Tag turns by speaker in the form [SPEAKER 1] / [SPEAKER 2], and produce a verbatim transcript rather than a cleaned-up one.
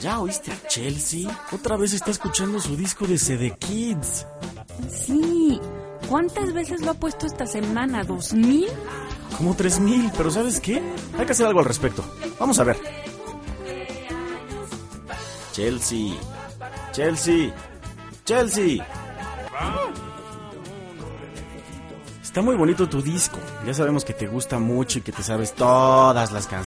[SPEAKER 1] ¿Ya oíste a Chelsea? Otra vez está escuchando su disco de C D Kids.
[SPEAKER 2] Sí. ¿Cuántas veces lo ha puesto esta semana? ¿Dos mil?
[SPEAKER 1] Como tres mil, pero ¿sabes qué? Hay que hacer algo al respecto. Vamos a ver. Chelsea. Chelsea. Chelsea. Está muy bonito tu disco. Ya sabemos que te gusta mucho y que te sabes todas las canciones.